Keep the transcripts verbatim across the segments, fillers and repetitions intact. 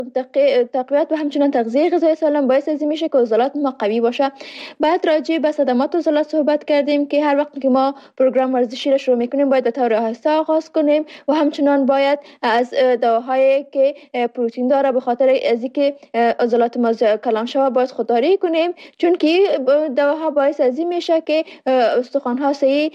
تق- تقویت و همچنان تغذیه غذای سالم باعث از این میشه که عضلات ما قوی باشه. بعد راجع به صدمات عضلات صحبت کردیم که هر وقت که ما پروگرام ورزشی را شروع میکنیم باید به طور آهسته آغاز کنیم و همچنان باید از دواهایی که پروتئین داره به خاطر از اینکه عضلات ما کلان شوه باید خودداری کنیم، چون که دواها باعث از این میشه که استخوان ها صحیح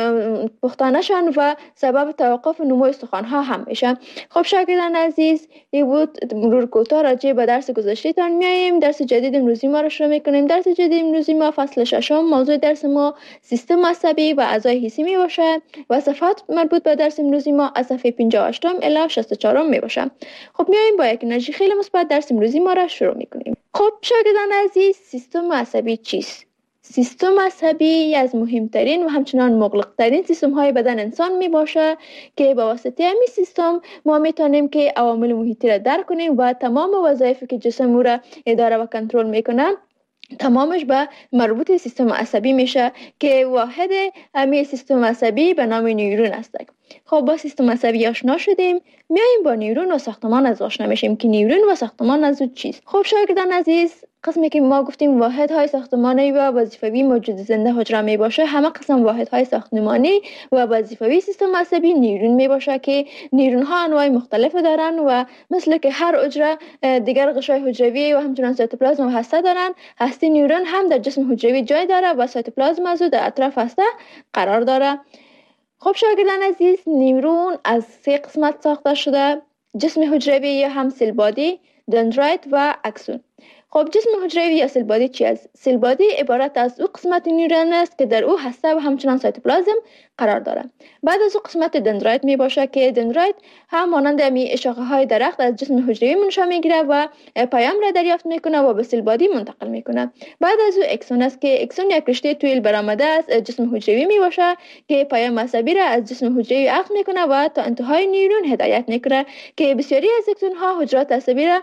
پخته نشن و سبب توقف نمو استخوان ها هم میشه. خب شاگردان عزیز، این بود مرور کوتاه راجع به درس گذشته تان میایم. درس جدید امروزی ما را شروع میکنیم. درس جدید امروزی ما فصل ششم، موضوع درس ما سیستم عصبی و اعضای حسی می باشد و صفحات مربوط به درس امروزی ما از صفحه پنجاه و هشت الی شصت و چهار می باشد. خب میایم با یک انرژی خیلی مثبت درس امروزی ما را شروع میکنیم. خب شاگردان عزیز، سیستم عصبی چیست؟ سیستم عصبی از مهمترین و همچنان مغلقترین سیستم های بدن انسان می باشه که با واسطه همین سیستم ما میتونیم که عوامل محیطی را درک کنیم و تمام وظایفی که جسم او را اداره و کنترل میکنن تمامش به مربوط سیستم عصبی میشه که واحد همین سیستم عصبی به نام نیورون است. خب با سیستم عصبی آشنا شدیم، میایم با نیورون و ساختمان از آشنا میشیم که نیورون و ساختمان از چیست. خب شاگردان عزیز، قسمی که ما گفتیم واحدهای ساختمانی و وظیفوی موجود زنده حجره می باشه، همه قسم واحدهای ساختمانی و وظیفوی سیستم عصبی نیورون می باشه که نیورون ها انواع مختلف دارن و مثل که هر حجره دیگر غشای حجروی و همچنان سایتوپلازم و هسته دارن، هسته نیورون هم در جسم حجروی جای داره و سایتوپلازم از در اطراف هسته قرار داره. خب شاگردان عزیز، نیورون از سه قسمت ساخته شده: جسم حجروی یا هم سیل بادی، دندرایت و اکسون. خب جسم حجروی یا سیل بادی چی است؟ سیل بادی عبارت از او قسمت نیورون است که در او هسته و همچنان سایتوپلازم قرار داره. بعد از او قسمت دندرایت می باشه که دندرایت هم مانند می شاخه های درخت از جسم حجروی منشأ میگیره و پیام را دریافت میکنه و به سیل بادی منتقل میکنه. بعد از او اکسون است که اکسون یک رشته طویل برآمده از جسم حجروی می باشه که پیام عصبی را از جسم حجروی اخذ میکنه و تا انتهای نیورون هدایت میکنه که بسیاری از اکسون ها حجرات عصبی را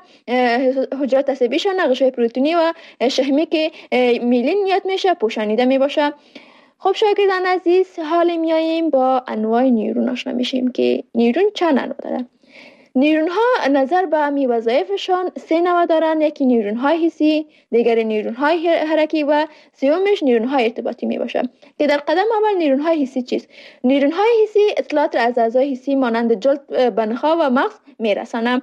حجرات عصبیشان غشای پروتئینی و شحمی که میلین یاد میشه پوشانیده می باشه. خب شاگردان عزیز، حال میاییم با انواع نیورون آشنا میشیم که نیورون چند انواع داره. نیورون ها نظر به می وظایفشان سه نوع دارن: یکی نیورون های حسی، دیگر نیورون های حرکی و سومش نیورون های ارتباطی می باشه. که در قدم اول نیورون های حسی چیست؟ نیورون های حسی اطلاعات را از اعضای حسی مانند جلد، بنخا و مغز میرسانه.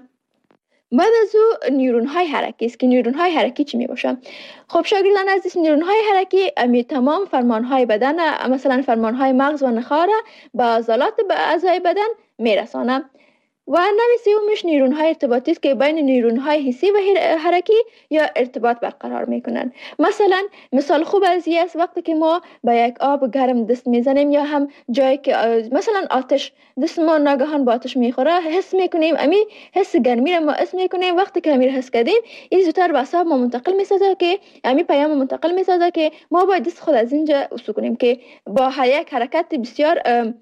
بعد از او نیورون های حرکی است که نیورون های حرکی چی می باشه؟ خب شاگردان عزیز، نیورون های حرکی امی تمام فرمان های بدن، مثلا فرمان های مغز و نخاع را به عضلات به اعضای بدن میرسانه. و نوع سومش نیورون های ارتباطی است که بین نیورون های حسی و حرکی یا ارتباط برقرار میکنن. مثلا مثال خوب از این است وقتی که ما به یک آب گرم دست میزنیم یا هم جایی که مثلا آتش دست ما ناگهان با آتش میخوره حس میکنیم، امی حس گرمی را ما حس میکنیم. وقتی که امی حس کردیم این زودتر به اعصاب ما منتقل میسازه که امی پیام منتقل میسازه که ما باید دست خود از اینجا اسو کنیم که با هر یک حرکت بسیار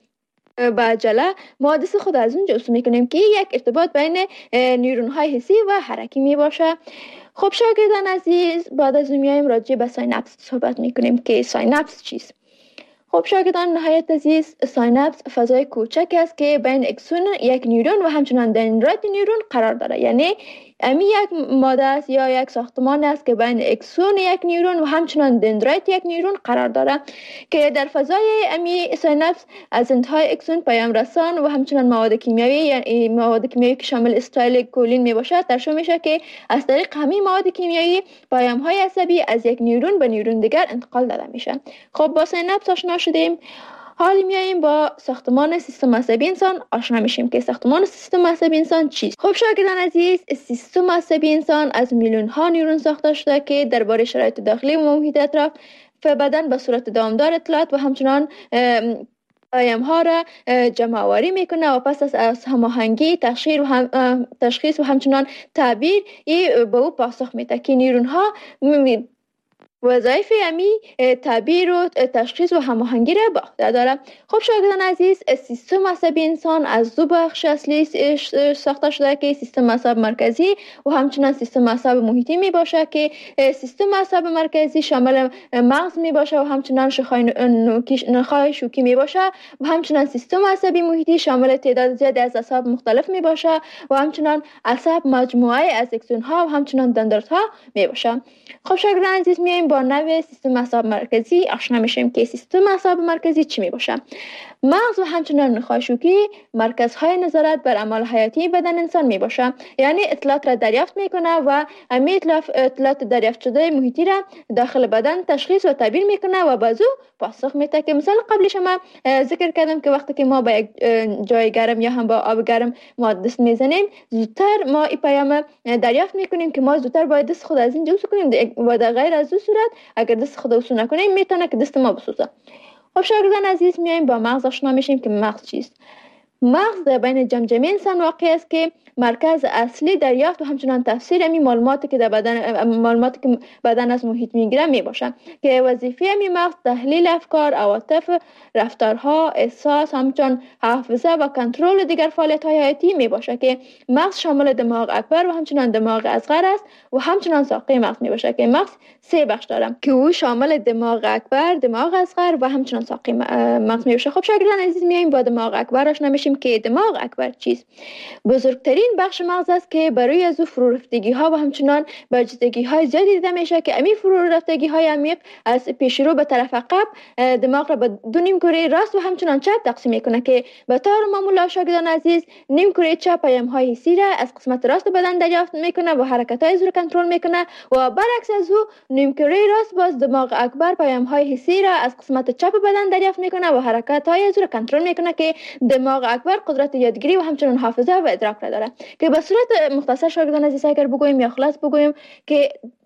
با عجله ما دست خود از اونجا اسو میکنیم که یک ارتباط بین نیورون های حسی و حرکی می باشه. خب شاگردان عزیز، بعد از اون میایم راجع به ساینپس صحبت میکنیم که ساینپس چیست. خب شاگردان نهایت عزیز، ساینپس فضای کوچک است که بین اکسون یک نیورون و همچنان دندرایت نیورون قرار داره. یعنی امی یک ماده است یا یک ساختمان است که بین اکسون یک نیورون و همچنان دندرایت یک نیورون قرار داره که در فضای امی ساینپس از انتهای اکسون پیام رسان و همچنان مواد کیمیایی، یعنی مواد کیمیایی که شامل استایل کولین می باشد ترشح میشه که از طریق همین مواد کیمیایی پیام های عصبی از یک نیورون به نیورون دیگر انتقال داده میشه. خب با ساینپس آشنا شدیم، حالا میاییم با ساختمان سیستم عصبی انسان آشنا میشیم که ساختمان سیستم عصبی انسان چیست. خب شاگردان عزیز، سیستم عصبی انسان از میلیون ها نیورون ساخته شده که درباره شرایط داخلی و محیط اطراف بدن به صورت دامدار اطلاعات و همچنان پیام ها را جمع آوری میکنه و پس از هماهنگی تشخیص و هم تشخیص و همچنان تعبیر ای به او پاسخ میده که نیورون ها وظایف امی تعبیر و تشخیص و هماهنگی را به عهده دارد. خب شاگردان عزیز، سیستم عصبی انسان از دو بخش اصلی ساخته شده که سیستم عصب مرکزی و همچنین سیستم عصب محیطی می باشه که سیستم عصب مرکزی شامل مغز می باشه و همچنین نخاع شوکی می باشه و همچنین سیستم عصبی محیطی شامل تعداد زیادی از اعصاب مختلف می باشه و همچنین عصب مجموعه از اکسون ها و همچنین دندرها می باشه. خب شاگردان عزیز، میایم با نوع سیستم عصب مرکزی آشنا میشیم که سیستم عصب مرکزی چی می باشه. مغز و همچنین نخاع شوکی مرکزهای نظارت بر اعمال حیاتی بدن انسان می باشه، یعنی اطلاعات را دریافت میکنه و امی اطلاعات دریافت شده محیطی را داخل بدن تشخیص و تعبیر میکنه و بازو پاسخ میده. که مثال قبل شما ذکر کردم که وقتی که ما با یک جای گرم یا هم با آب گرم ما دست میزنیم، زودتر ما این پیام دریافت میکنیم که ما زودتر باید دست خود از اینجا وسو کنیم و در غیر از این صورت اگر دست خود وسو نکنیم میتونه که دست ما بسوزه. خب شاگردان عزیز، میایم با مغز آشنا میشیم که مغز چیست. مغز در بین جمجمه انسان واقع است که مرکز اصلی دریافت و همچنان تفسیر امی معلوماتی که در بدن معلوماتی که بدن از محیط میگیره می باشه که وظیفه امی مغز تحلیل افکار، عواطف، رفتارها، احساس، همچنان حافظه و کنترل دیگر فعالیت های حیاتی می باشه که مغز شامل دماغ اکبر و همچنان دماغ اصغر است و همچنان ساقه مغز می باشه که مغز سه بخش داره که او شامل دماغ اکبر، دماغ اصغر و همچنان ساقه مغز می باشه. خب شاگردان عزیز، میایم با دماغ اکبر آشنا میشیم که دماغ اکبر چیست. بزرگترین بخش مغز است که برای از او فرو رفتگی ها و همچنان برجستگی های زیادی دیده میشه که امی فرو رفتگی های عمیق از پیش رو به طرف عقب دماغ را به دو نیم کره راست و همچنان چپ تقسیم میکنه که به طور معمول شاگردان عزیز نیم کره چپ پیام های حسی را از قسمت راست بدن دریافت میکنه و حرکت های رو کنترل میکنه و برعکس از او نیم کره راست باز دماغ اکبر پیام های حسی را از قسمت چپ بدن دریافت میکنه و حرکت های رو کنترل میکنه که دماغ اکبر قدرت یادگیری و همچنان حافظه و ادراک را داره. که به صورت مختصر شاگردان عزیز اگر بگویم یا خلاص بگویم که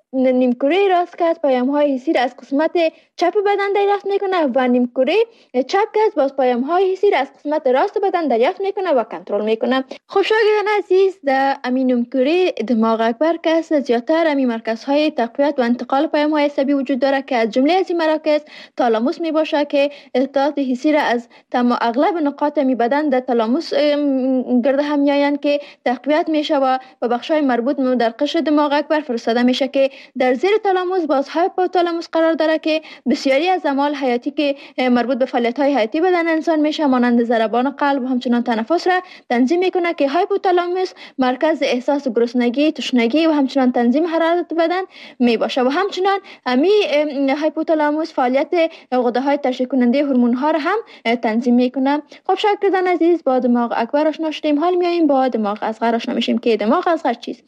نیمکره راست که از پیام های حسی را از قسمت چپ بدن دریافت میکنه و نیمکره چپ که باز پیام های حسی را از قسمت راست بدن دریافت میکنه و کنترل میکنه. خب شاگردان عزیز، در امی نیمکره دماغ اکبر که است زیادتر امی مرکزهای تقویت و انتقال پیام های عصبی وجود داره که از جمله از این مراکز تالاموس می باشه که اطلاعات حسی را از تمام اغلب نقاط امی بدن در تالاموس گرد هم میآیند که تقویت میشه و به بخش‌های مربوط در قشر دماغ اکبر فرستاده میشه که در زیر تالاموس باز هایپوتالاموس قرار داره که بسیاری از اعمال حیاتی که مربوط به فعالیت‌های حیاتی بدن انسان میشه مانند ضربان قلب و همچنان تنفس را تنظیم میکنه که هایپوتالاموس مرکز احساس گرسنگی، تشنگی و همچنان تنظیم حرارت بدن می باشه و همچنان امی هایپوتالاموس فعالیت غده‌های ترشح کننده هورمون‌ها را هم تنظیم میکنه. خب شاگردان عزیز، با دماغ اکبر آشنا شدیم، حال میایم با دماغ اصغر آشنا میشیم که دماغ اصغر چیست.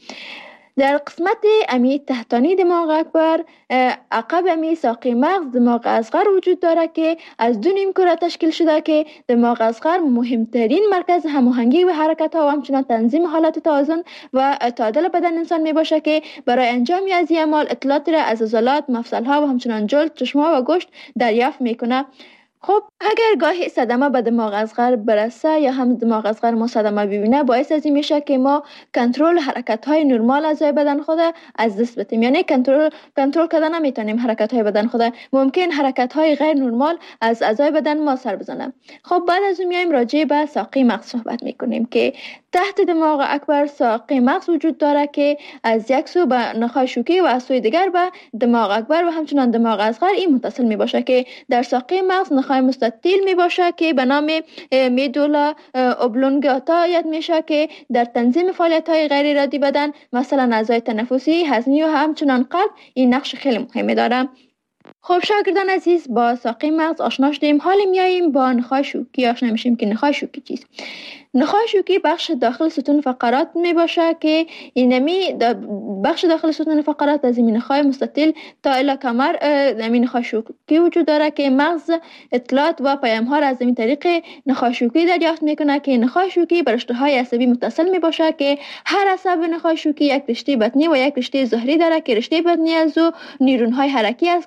در قسمت امی تحتانی دماغ اکبر عقب امی ساقه مغز دماغ اصغر وجود داره که از دو نیم کره تشکیل شده که دماغ اصغر مهمترین مرکز هماهنگی و حرکت ها و همچنان تنظیم حالت توازن و تعادل بدن انسان می باشه که برای انجام از این اعمال اطلاعات را از عضلات، مفصل ها و همچنان جلد، چشم ها و گوشت دریافت میکنه. خب اگر گاهی صدمه به دماغ اصغر برسه یا هم دماغ اصغر ما صدمه ببینه، باعث از این میشه که ما کنترل حرکت های نرمال اعضای بدن خود از دست بدیم، یعنی کنترل کنترل کردن نمیتونیم حرکت های بدن خود، ممکن حرکت های غیر نرمال از اعضای بدن ما سر بزنه. خب بعد از اون میایم راجع به ساقه مغز صحبت میکنیم که تحت دماغ اکبر ساقه مغز وجود داره که از یک سو به نخاع شوکی و از سوی دیگر به دماغ اکبر و همچنان دماغ اصغر این متصل می باشه که در ساقه مغز نخاع مستطیل می باشه که به نام میدولا اوبلونگاتا یاد میشه که در تنظیم فعالیت های غیر ارادی بدن مثلا اعضای تنفسی، هضمی و همچنان قلب این نقش خیلی مهمی داره. خب شاگردان عزیز، با ساقه مغز آشنا شدیم، حالا میاییم با نخاع شوکی آشنا میشیم که نخاع شوکی چیست. نخاع شوکی بخش داخل ستون فقرات می باشه که اینمی بخش داخل ستون فقرات از این نخاع مستطیل تا الی کمر این نخاع شوکی وجود داره که مغز اطلاعات و پیام ها را از این طریق نخاع شوکی دریافت میکنه که نخاع شوکی به رشته های عصبی متصل می باشه که هر عصب نخاع شوکی یک رشته بطنی و یک رشته ظهری داره که رشته بطنی از او نیرون های حرکی است که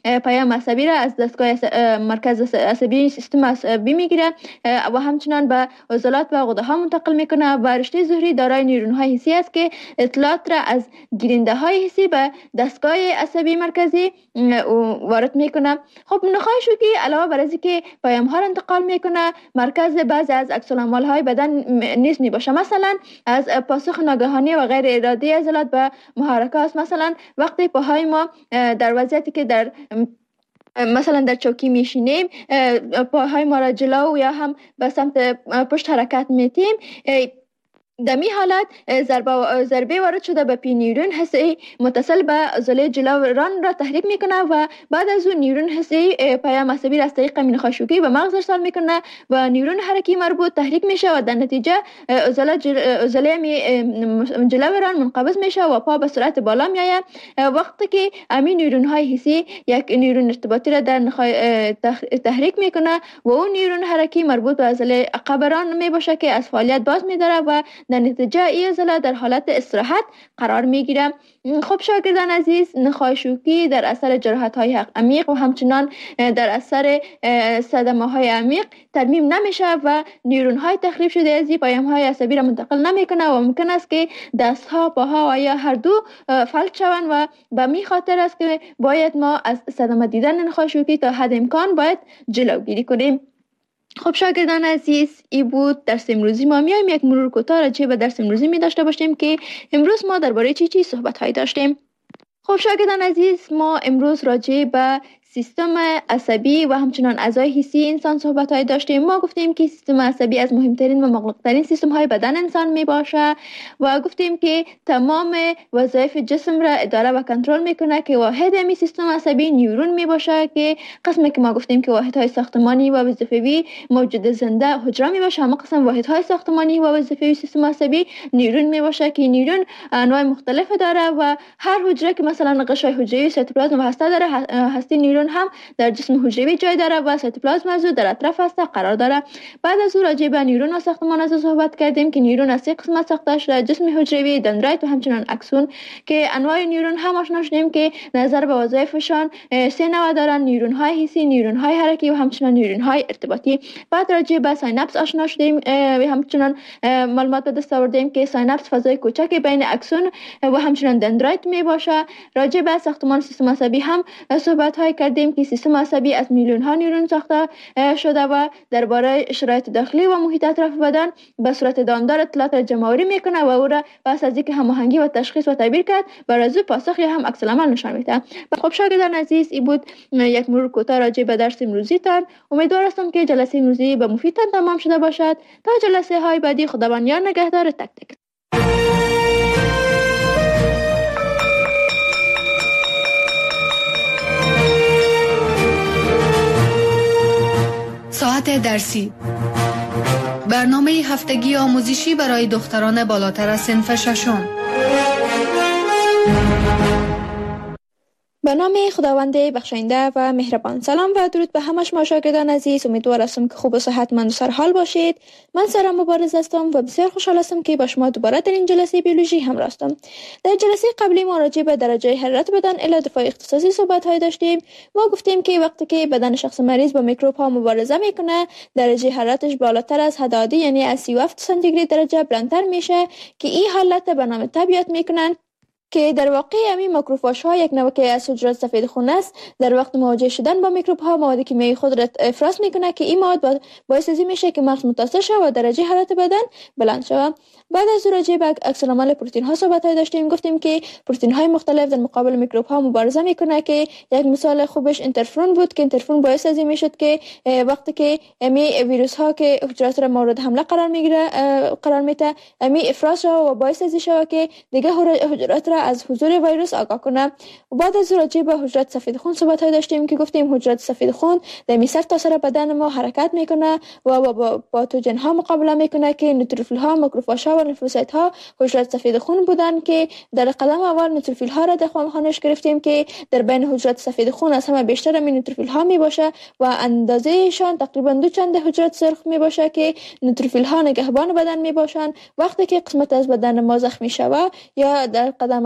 پیام عصبی را از دستگاه مرکز عصبی سیستم عصبی میگیره و همچنان به عضلات و غده ها منتقل میکنه و رشته ظهری دارای نیورون های حسی است که اطلاعات را از گیرنده های حسی به دستگاه عصبی مرکزی وارد میکنه. خب نخاع شوکی علاوه بر از که پیام ها را انتقال میکنه، مرکز بعضی از عکس العمل های بدن نیز میباشه، مثلا از پاسخ ناگهانی و غیر ارادی عضلات به محرکات. مثلا وقتی پاهای ما در وضعیتی که در مثلا در چوکی میشینیم، پاهای ما را جلو یا هم به سمت پشت حرکت میتیم، در می حالت ضربه ضربه وارد شده به پی نیورون حسی متصل به عضله جلویان را تحریک میکنه و بعد از اون نیورون حسی پیام عصبی را از طریق نخاع شوکی به مغز ارسال میکنه و نیورون حرکی مربوط تحریک میشه و در نتیجه عضله جل... عضله جلویان منقبض میشه و پا به سرعت بالا میآید. وقتی که همین نیورون های حسی یک نیورون ارتباطی را در نخاع تحریک میکنه و اون نیورون حرکی مربوط به عضله عقبران میباشه که از فعالیت باز میداره و در نتیجه این عضله در حالت استراحت قرار میگیره. خب شاگردان عزیز، نخاع شوکی در اثر جراحت های عمیق و همچنان در اثر صدمه های عمیق ترمیم نمیشه و نیورون های تخریب شده از این پیام های عصبی را منتقل نمیکنه و ممکن است که دست ها، پاها و یا هر دو فلج شوند و به می خاطر است که باید ما از صدمه دیدن نخاع شوکی تا حد امکان باید جلوگیری کنیم. خب شاگردان عزیز، ای بود درس امروزی ما. میایم یک مرور کوتاه راجع به درس امروزی می داشته باشیم که امروز ما درباره چی چی صحبت هایی داشتیم. خب شاگردان عزیز، ما امروز راجع به سیستم عصبی و همچنان اعضای حسی انسان صحبت های داشتیم. ما گفتیم که سیستم عصبی از مهمترین و مغلقترین سیستم های بدن انسان می باشه و گفتیم که تمام وظایف جسم را اداره و کنترل میکنه که واحد می سیستم عصبی نیورون می باشه که قسمی که ما گفتیم که واحد های ساختمانی و وظیفوی موجود زنده حجره می باشه، اما قسم واحد های ساختمانی و وظیفوی سیستم عصبی نیورون می باشه که نیورون انواع مختلف داره و هر حجره که مثلا قشای حجروی، سیتوپلازم و هسته داره، هسته نیورون هم در جسم حجروی جای داره و سیتوپلازم از در اطراف هسته قرار داره. بعد از او راجع به نیورون و ساختمان از صحبت کردیم که نیورون از سه قسمت ساخته شده: جسم حجروی، دندرایت و همچنان اکسون، که انواع نیورون هم آشنا شدیم که نظر به وظایفشان سه نوع دارن: نیورون های حسی، نیورون های حرکی و همچنان نیورون های ارتباطی. بعد راجع به سایناپس آشنا شدیم و همچنان معلومات به دست آوردیم که سایناپس فضای کوچک بین اکسون و همچنان دندرایت می باشه. راجع به ساختمان سیستم عصبی هم صحبت های کردیم که سیستم عصبی از میلیون ها نیورون ساخته شده و درباره شرایط داخلی و محیط اطراف بدن به صورت دامدار اطلاعات را جمع‌آوری میکنه و او را پس از اینکه هماهنگی و تشخیص و تعبیر کرد بر از او پاسخ یا هم عکس العمل نشان میده. خب شاگردان عزیز، این بود یک مرور کوتاه راجع به درس امروزی تان. امیدوار هستم که جلسه امروزی به مفیدتان تمام شده باشد. تا جلسه های بعدی، خداوند یار نگهدار تک تک. ساعت درسی، برنامه هفتگی آموزشی برای دختران بالاتر از صنف ششم. به نام خداوند بخشاینده و مهربان. سلام و درود به همه شما شاگردان عزیز. امیدوار هستم که خوب و صحتمند و سرحال باشید. من سارا مبارز هستم و بسیار خوشحال هستم که با شما دوباره در این جلسه بیولوژی هم هستم. در جلسه قبلی ما راجع به درجه حرارت بدن الی دفاع اختصاصی صحبت های داشتیم. ما گفتیم که وقتی که بدن شخص مریض با میکروب ها مبارزه میکنه، درجه حرارتش بالاتر از حد عادی یعنی از سی و هفت سانتیگراد درجه بلندتر میشه که این حالت به نام تبیات میکنن، که در واقع همین ماکروفاژ ها یک نوع که از حجرات سفید خون است. در وقت مواجه شدن با میکروب ها مواد کیمیایی خود را افراز میکنه که این مواد باعث از این میشه که مغز متاثر شود و درجه حرارت بدن بلند شود. بعد از راجع به عکس العمل پروتئین ها صحبت های داشتیم. گفتیم که پروتئین های مختلف در مقابل میکروب ها مبارزه میکنه که یک مثال خوبش اینترفرون بود که اینترفرون باعث از این میشد که وقتی که امی ویروس ها که حجرات را مورد حمله قرار میگیره قرار میده، امی افراز شود و باعث از این شود که دیگه حجرات را از حضور ویروس آگاه کنه. و بعد از راجع به حجرات سفید خون صحبت های داشتیم که گفتیم حجرات سفید خون در سر تا سر بدن ما حرکت میکنه و با پاتوژن ها مقابله میکنه که نوتروفیل ها، ماکروفاژ ها و لیمفوسایت ها حجرات سفید خون بودن که در قدم اول نوتروفیل ها را در خانش گرفتیم که در بین حجرات سفید خون از همه بیشتر می نوتروفیل ها می باشه و اندازه شان تقریبا دو چند حجرات سرخ می باشه که نوتروفیل ها نگهبان بدن می باشن. وقتی که قسمت از بدن ما زخمی شود یا در قدم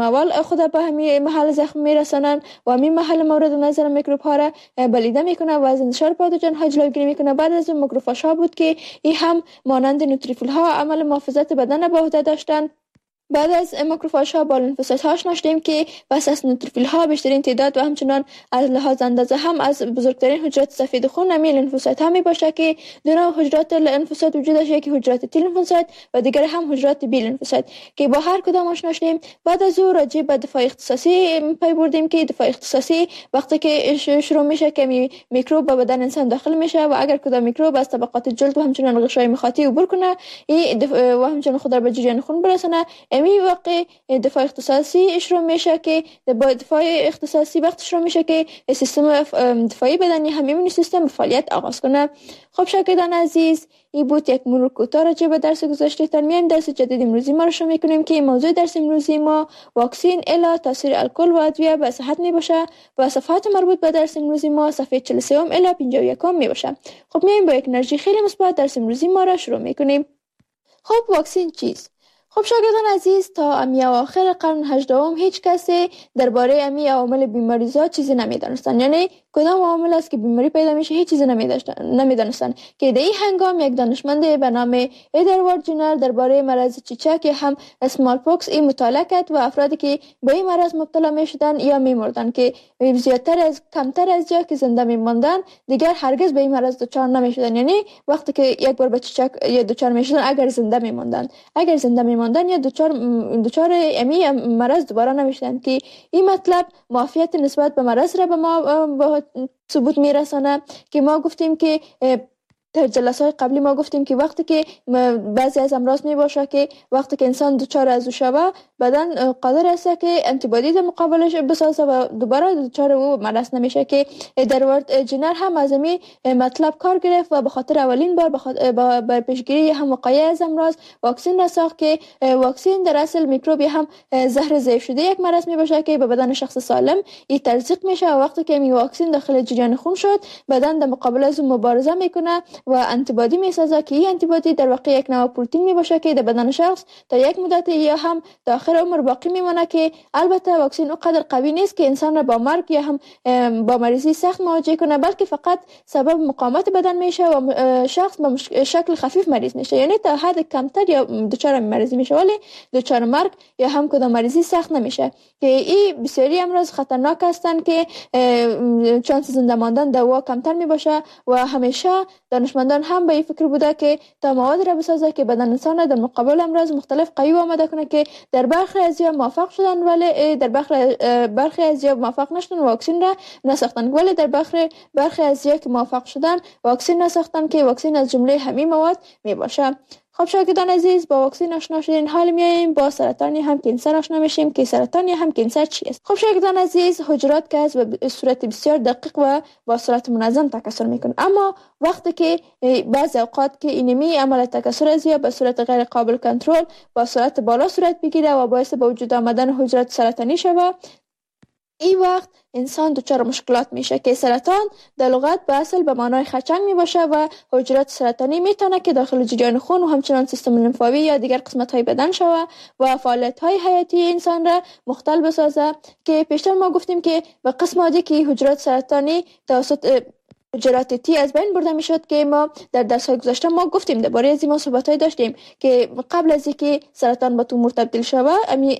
اول خود به همین محل زخم میرسانند و همین محل مورد نظر میکروب ها را بلیده میکنه و از انتشار پاتوژن ها جلوگیری میکنه. بعد از اون ماکروفاژ ها بود که این هم مانند نوتروفیل ها عمل محافظت بدن به عهده داشتند. بعد از ماکروفاژ ها با لنفوسایت ها آشنا شدیم که پس از نوتروفیل ها بیشترین تعداد و همچنان از لحاظ اندازه هم از بزرگترین حجرات سفید خون همین لنفوسایت ها می باشه که دو نوع حجرات لنفوسایت وجود داشته، یکی حجرات تی لنفوسایت و دیگر هم حجرات بی لنفوسایت که با هر کدام آشنا شدیم. بعد از او راجع به دفاع اختصاصی پی بردیم که دفاع اختصاصی وقتی که شروع میشه که میکروب به بدن انسان داخل میشه و اگر کدام میکروب از طبقات جلد و همچنان غشای مخاطی عبور کنه و همچنان خود را به جریان خون برسانه، می واقع دفاع اختصاصی شروع میشه که با دفاع اختصاصی وقت شروع میشه که سیستم دفاعی بدنی هم ایمنی سیستم فعالیت آغاز کنه. خب شاگردان عزیز، این بود یک مرور کوتاه راجع به درس گذشته. تا میایم درس جدید امروزی ما رو شروع میکنیم که موضوع درس امروزی ما واکسین الا تاثیر الکل و ادویه به صحت می باشه و صفحات مربوط به درس امروزی ما صفحه چهل و سه الی پنجاه و یک می باشه. خب میایم با یک انرژی خیلی مثبت درس امروزی ما را شروع میکنیم. خب واکسین چیست؟ خب شاگردان عزیز، تا امی اواخر قرن هجدهم هیچ کسی درباره امی عوامل بیماریزا چیزی نمیدانستن، یعنی کدام عامل است که بیماری پیدا میشه هیچ چیزی نمیدانستن که در این هنگام یک دانشمند به نام ادوارد جنر درباره مرض چیچک که هم اسمال پوکس این مطالعه کرد و افرادی که به این مرض مبتلا میشدن یا میمردن که زیادتر از کمتر از یا که زنده میماندن دیگر هرگز به این مرض دچار نمیشدن، یعنی وقتی که یک بار به چیچک یا دچار میشدن اگر زنده میماندن اگر زنده میماندن یا دچار دچار امی مرض دوباره نمیشدن که این مطلب معافیت نسبت به مرض را به ما ثبوت میرسانه که ما گفتیم که در جلسات قبلی ما گفتیم که وقتی که بعضی از امراض می باشه که وقتی که انسان دچار از او شوه بدن قادر است که انتیبادی در مقابلش بسازه و دوباره دچار او مرض نمیشه که ادوارد جنر هم از این مطلب کار گرفت و به خاطر اولین بار بر پیشگیری هم وقایع از امراض واکسین را ساخت که واکسین در اصل میکروبی هم زهر ضعیف شده یک مرض می باشه که به بدن شخص سالم این تزریق میشه و وقتی که این واکسین داخل جریان خون شد بدن در مقابل از مبارزه میکنه و انتیبادی میسازه که این انتیبادی در واقع یک نوع پروتئین می باشه که در بدن شخص تا یک مدت یا هم تا آخر عمر باقی میمونه که البته واکسین اونقدر قوی نیست که انسان را با مرگ یا هم با مریضی سخت مواجه کنه، بلکه فقط سبب مقاومت بدن میشه و شخص به شکل خفیف مریض میشه، یعنی تا حد کمتر یا دچار مریضی میشه ولی دچار مرگ یا هم کدام مریضی سخت نمیشه که این بسیاری امراض خطرناک هستند که چانس زنده ماندن دوا کمتر می باشه و همیشه دانشمندان هم به این فکر بوده که تا مواد را بسازه که بدن انسان در مقابل امراض مختلف قوی آماده کنه که در برخی ازیا موفق شدن ولی در برخی برخی ازیا موفق نشدن واکسین را نساختن، ولی در برخی برخی ازیا که موفق شدن واکسین نساختن که واکسین از جمله همین مواد می باشه. خب شاگردان عزیز، با واکسین آشنا شدین، حال میایم با سرطان هم کانسر آشنا میشیم که سرطان هم کانسر چیست. خب شاگردان عزیز، حجرات که از به صورت بسیار دقیق و با صورت منظم تکثر میکنه، اما وقتی که بعضی اوقات که اینمی عمل تکثر از یا به صورت غیر قابل کنترل با صورت بالا صورت بگیره و باعث به وجود آمدن حجرات سرطانی شود، این وقت انسان دچار مشکلات میشه که سرطان در لغت به اصل به معنای خرچنگ می باشه و حجرات سرطانی میتونه که داخل جریان خون و همچنان سیستم لنفاوی یا دیگر قسمت های بدن شوه و فعالیت های حیاتی انسان را مختل بسازه که پیشتر ما گفتیم که به قسم عادی که حجرات سرطانی توسط حجرات تی از بین برده میشد که ما در درس های گذشته ما گفتیم درباره از این صحبت های داشتیم که قبل از اینکه سرطان به تومور تبدیل شوه امی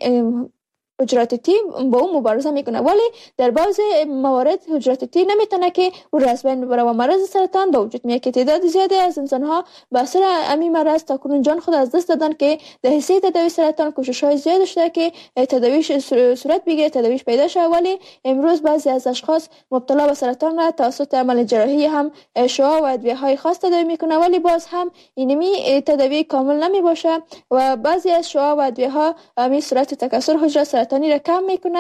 حجرات تی با اون مبارزه میکنه، ولی در بعضی موارد حجرات تی نمیتونه که اون را از بین ببره و مرض سرطان به وجود میاد که تعداد زیادی از انسان ها به اثر همین مرض تاکنون جان خود از دست دادن که در حیث تداوی سرطان کوشش های زیاد شده که تداویش صورت بگیره، تداویش پیدا شه، ولی امروز بعضی از اشخاص مبتلا به سرطان را توسط عمل جراحی هم شعاع و ادویه های خاص تداوی میکنه، ولی باز هم اینمی تداوی کامل نمی باشه و بعضی از شعاع و ادویه ها همین صورت تکثر حجرات سرطانی را کم میکنه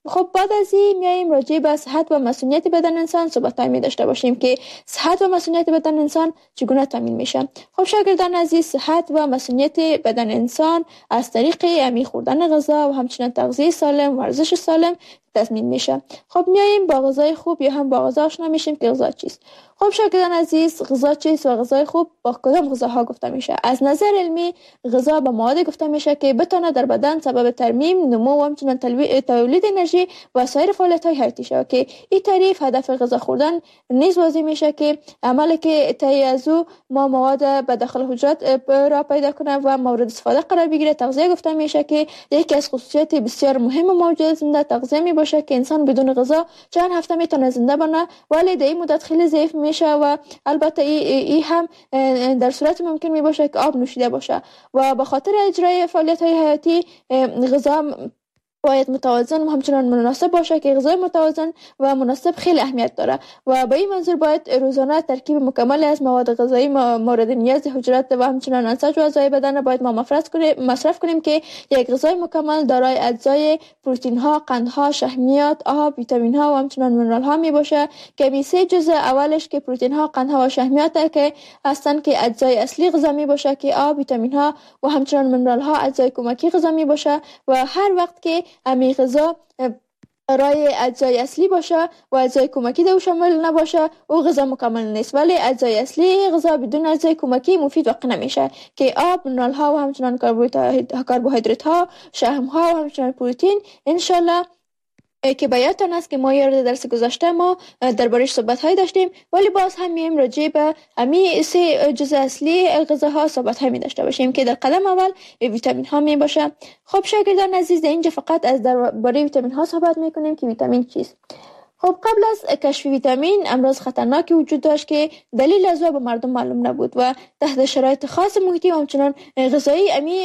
خب بعد از این میایم راجع به صحت و مسئولیت بدن انسان صحبت می داشته باشیم که صحت و مسئولیت بدن انسان چگونه تامین میشه. خب شاگردان عزیز، صحت و مسئولیت بدن انسان از طریق امی خوردن غذا و همچنین تغذیه سالم، ورزش سالم تضمین میشه. خب میایم با غذای خوب یا هم با غذا آشنا میشیم که غذا چیست. خب شاگردان عزیز، غذا چیست و غذای خوب با کدام غذاها گفته میشه؟ از نظر علمی غذا به مواد گفته میشه که بتونه در بدن سبب ترمیم، نمو و همچنین تولید انرژی و سایر فعالیت‌های حیاتی شود که این تعریف هدف غذا خوردن نیز واضح میشه که عملی که طی از او ما مواد به داخل حجرات را پیدا کنه و مورد استفاده قرار بگیره. تغذیه گفته میشه که یکی از خصوصیات بسیار مهم موجود زنده تغذیه می باشه که انسان بدون غذا چند هفته میتونه زنده بمونه، ولی در این مدت خیلی ضعیف میشه و البته ای, ای هم در صورت ممکن می باشه که آب نوشیده باشه و به خاطر اجرای فعالیت های حیاتی غذا باید متوازن و همچنان مناسب باشه که غذای متوازن و مناسب خیلی اهمیت داره و به این منظور باید روزانه ترکیب مکمل از مواد غذایی مورد نیاز حجرات و همچنان انساج و اعضای بدن باید ما مصرف کنیم مصرف کنیم که یک غذای مکمل دارای اجزای پروتئین ها، قند ها، شحمیات، آب، ویتامین ها و همچنان منرال ها می باشه که می سه جزء اولش که پروتئین ها، قند ها و شحمیات که هستن که اجزای اصلی غذا می باشه که آب، ویتامین ها و همچنان منرال ها اجزای کمکی غذا می باشه و هر وقت که امی غذا رای اجزای اصلی باشه و اجزای کمکی در شامل نباشه او غذا مکمل نیست، ولی اجزای اصلی غذا بدون اجزای کمکی مفید واقع نمیشه که آب، منرال ها و همچنان کربوهیدرات ها، شحم ها و همچنان پروتئین. انشالله که بیاتون است که ما یارد درس گذاشته ما دربارش صحبت های داشتیم، ولی باز هم میایم راجع به امی سه جزء اصلی غذاها صحبت های می داشته باشیم که در قدم اول ویتامین ها می باشه. خب شاگردان عزیز، اینجا فقط از درباره ویتامین ها صحبت می کنیم که ویتامین چیست. خب قبل از کشف ویتامین امراض خطرناکی وجود داشت که دلیل از او به مردم معلوم نبود و تحت شرایط خاص محیطی و همچنان غذایی امی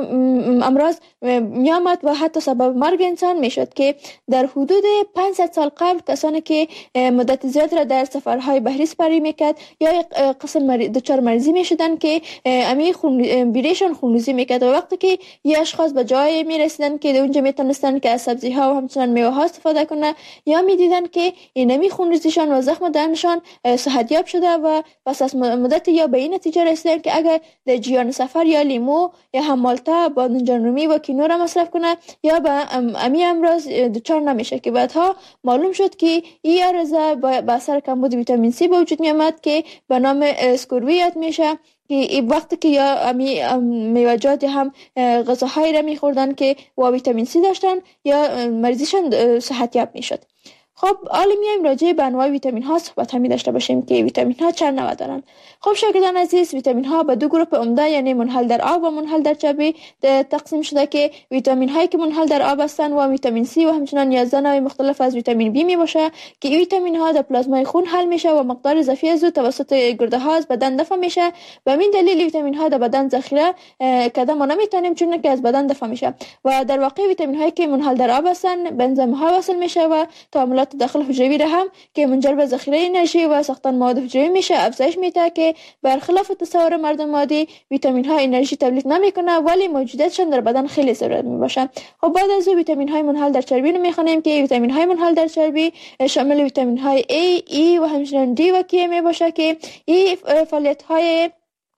امراض می آمد و حتی سبب مرگ انسان می شد که در حدود پانصد سال قبل کسانی که مدت زیاد را در سفرهای بحری سپری میکرد یا یک قسم دچار مریضی می شدن که امی خون بیریشان خونریزی میکرد و وقتی که یه اشخاص به جای می رسیدن که اونجا می تونستن که از سبزی ها و همچنان میوه ها استفاده کنه یا می دیدن که اینمی خونریزیشان و زخم دهنشان صحتیاب شده و پس از مدت یا به این نتیجه رسیدن که اگر در جریان سفر یا لیمو یا هم مالتا، بادمجان رومی و کینو را مصرف کنه یا به امی امراض دچار نمیشه که بعدها معلوم شد که این عرضه به اثر کمبود ویتامین سی به وجود می آمد که به نام اسکوربی یاد میشه که وقتی که یا امی میوه‌جات هم غذاهایی را میخوردن که و ویتامین سی داشتن یا مریضیشان صحتیاب میشد. خب حالا میایم راجع به انواع ویتامین ها صحبت هم داشته باشیم که ویتامین ها چند نوع دارن. خب شاگردان عزیز، ویتامین ها به دو گروه عمده یعنی منحل در آب و منحل در چربی تقسیم شده که ویتامین هایی که منحل در آب هستند و ویتامین سی و همچنین یازده نوع مختلف از ویتامین بی می باشه که ویتامین ها در پلازمای خون حل میشه و مقدار اضافی از او توسط گرده ها از بدن دفع میشه. به همین دلیل ویتامین ها در بدن ذخیره کرده ما نمیتونیم چون که از بدن دفع میشه و در واقع ویتامین هایی که منحل در آب هستند به انزیم ها وصل میشه و تعاملات داخل حجروی را هم که منجر به ذخیره انرژی و ساختن مواد حجروی میشه افزایش میده که برخلاف تصور مردم عادی ویتامین ها انرژی تولید نمیکنه ولی موجودیتشان در بدن خیلی ضرورت میباشه. خب بعد از ویتامین های منحل در چربی رو میخونیم که ویتامین های منحل در چربی شامل ویتامین های A، E و همچنین D و K میباشه که این فعالیت های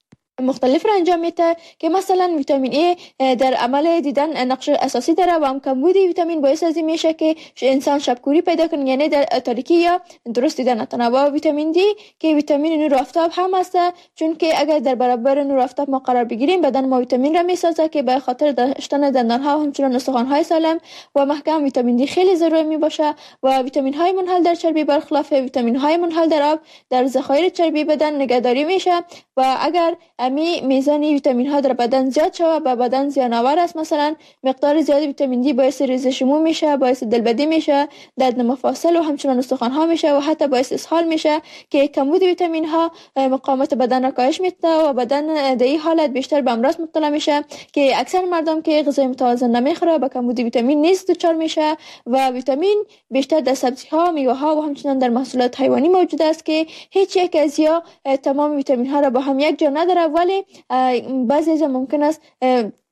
مختلف را انجام میده که مثلا ویتامین ای در عمل دیدن نقش اساسی داره و هم کمبود ویتامین باعث از این میشه که انسان شبکوری پیدا کنه یعنی در تاریکی یا درست دیدن نتونه. و ویتامین دی که ویتامین نور آفتاب هم هست چون که اگر در برابر نور آفتاب ما قرار بگیریم بدن ما ویتامین را میسازه که به خاطر داشتن دندان ها و همچنین استخوان های سالم و محکم ویتامین دی خیلی ضروری می باشه. و ویتامین های منحل در چربی برخلاف ویتامین های منحل در آب در ذخایر چربی بدن نگهداری میشه و اگر می میزان ویتامین ها در بدن زیاد شود به بدن زیان آور است. مثلا مقدار زیاد ویتامین دی باعث ریزش مو میشه، باعث دلبدی میشه، درد مفاصل و همچنین استخوان ها میشه و حتی باعث اسهال میشه که کمبود ویتامین ها مقاومت بدن را کاهش میده و بدن در این حالت بیشتر به امراض مبتلا میشه که اکثر مردم که غذای متوازن نمیخوره به کمبود ویتامین نیز دچار میشه. و ویتامین بیشتر در سبزی ها، میوه ها و همچنین در محصولات حیوانی موجود است که هیچ یک از یا تمام ویتامین ها را با هم یک جا نداره ولی بعضی از ممکن است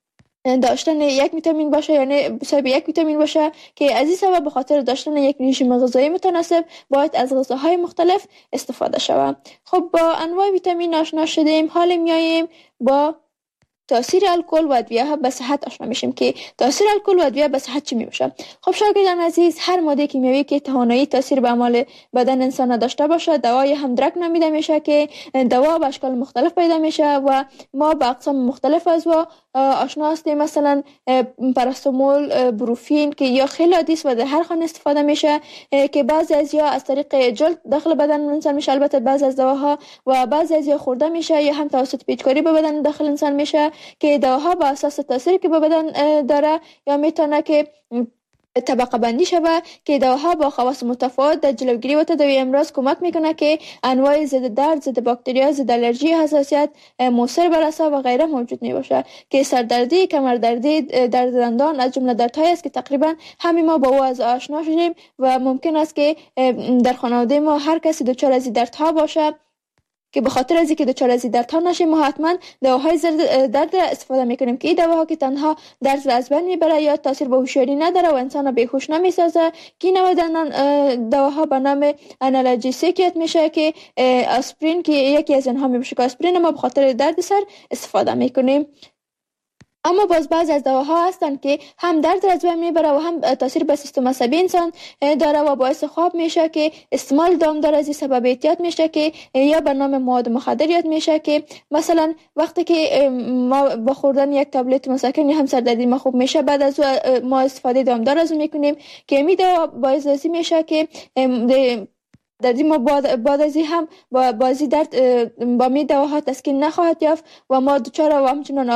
داشتن یک ویتامین باشه، یعنی صاحب یک ویتامین باشه، که از این سبب به خاطر داشتن یک رژیم غذایی متناسب باید از غذاهای مختلف استفاده شود. خب با انواع ویتامین آشنا شدیم، حالا میاییم با تاثیر الکل و ادویه به صحت آشنا میشیم که تاثیر الکل و ادویه به صحت چی میباشه. خب شاگردان عزیز، هر ماده کیمیایی که توانایی تاثیر به اعمال بدن انسان داشته باشه دوای هم درک نامیده میشه، که دوا به اشکال مختلف پیدا میشه و ما به اقسام مختلف از و آشنا هستیم. مثلا پاراستامول، بروفین که یا خیلی عادی است و در هر خانه استفاده میشه، که بعضی از یا از طریق جلد داخل بدن انسان میشه، البته بعضی از دواها، و بعضی از یا خورده میشه یا هم توسط پیچکاری به بدن داخل انسان میشه، که دواها با اساس تاثیری که به بدن داره یا میتونه که طبقه بندی شود، که دواها با خواص متفاوت در جلوگیری و تداوی امراض کمک میکنه که انواع ضد درد، ضد باکتریا، ضد آلرژی، حساسیت، موثر بر اعصاب و غیره موجود میباشه، که سردردی، کمردردی، درد دندان از جمله دردهایی است که تقریبا همه ما با او از آشنا شدیم و ممکن است که در خانواده ما هر کسی دچار از دردها باشه، که به خاطر از اینکه دچار از دردها نشیم ما حتما دواهای درد استفاده میکنیم، که این دواها که تنها درد را از بین میبره یا تاثیر به هوشیاری نداره و انسان بیهوش نمیسازه، که این دواها به نام آنالژیسیک میشه، که آسپرین که یکی از اینها میشه، که آسپرین ما به خاطر درد سر استفاده میکنیم. اما باز بعضی از دواها هستن که هم درد را از بین میبره و هم تاثیر به سیستم عصبی انسان داره و باعث خواب میشه، که استعمال دامدار از این سبب احتیاط میشه، که یا به نام مواد مخدر یاد میشه، که مثلا وقتی که ما با خوردن یک تابلت مسکن یا هم سردردی ما خوب میشه، بعد از ما استفاده دامدار از اون میکنیم، که می دوا باعث ازی میشه که دردی ما بعد از این هم با بازی درد با می دواها تسکین نخواهد یافت و ما دچار و همچنان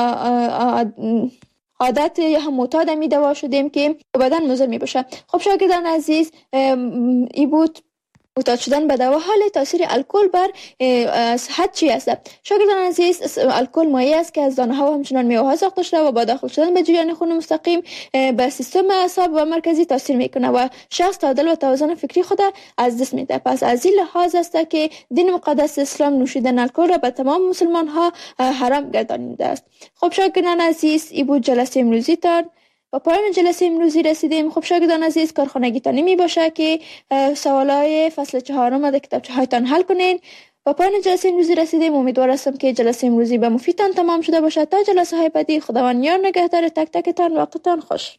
عادت یا هم معتاد می دوا شدیم که بدن مضر می باشه. خب شاگردان عزیز، ای بود معتاد شدن به دوا. حال تاثیر الکل بر صحت چی است؟ شاگردان عزیز، الکل مایع است که از دانه ها و همچنان میوه ها ساخته شده و با داخل شدن به جریان خون مستقیم به سیستم اعصاب و مرکزی تاثیر میکنه و شخص تعادل و توازن فکری خود از دست میده. پس از این لحاظ است که دین مقدس اسلام نوشیدن الکل را به تمام مسلمان ها حرام گردانیده است. خب شاگردان عزیز، این بود جلسه امروزی تان. با پایان جلسه امروزی رسیدیم. خب شاگردان عزیز، کارخانگیتان می باشه که سوالای فصل چهارم در کتابچه هایتان حل کنین. با پایان جلسه امروزی رسیدیم. امیدوار هستم که جلسه امروزی به مفیدتان تمام شده باشد. تا جلسه های بعدی، خداوند یار نگهدار تک تکتان. وقتتان خوش.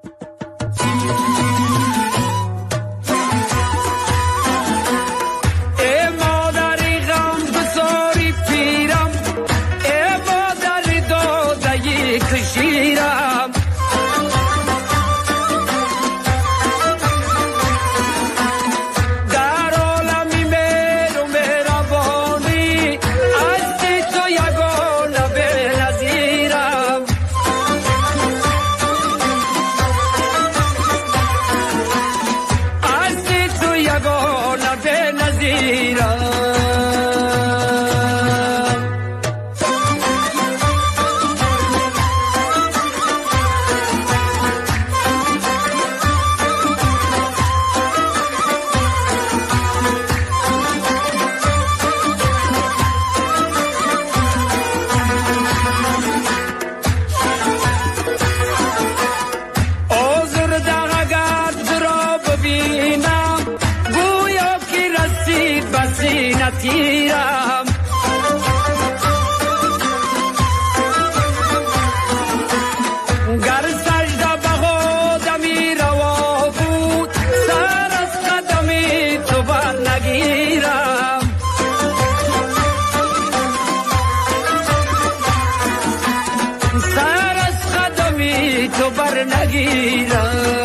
تیرم گر سجده به خودمی روا بود، سر از قدمی تو بر نگیرم. سر از قدمی تو بر نگیرم.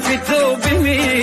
تو بمیرم